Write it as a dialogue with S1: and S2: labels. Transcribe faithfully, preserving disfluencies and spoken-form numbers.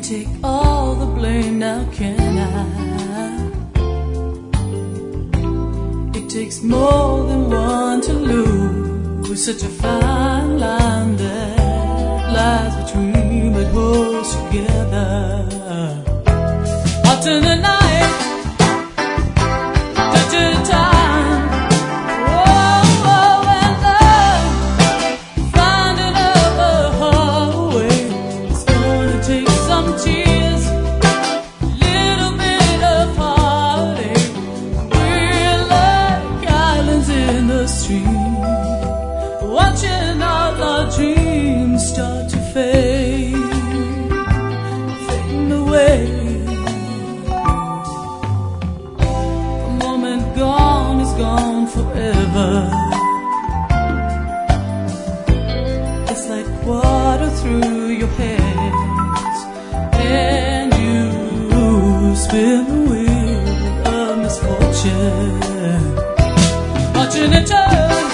S1: take all the blame, now can I? It takes more than one to lose, such a fine line that lies between but holds together. Out in the night, touch at a time. Oh, oh, and love, find another highway. It's gonna take some tears, little bit of heartache. We're like islands in the stream, watching all our dreams start to fade, fading away. The moment gone is gone forever. It's like water through your hands, and you spin the wheel of misfortune, watching it turn.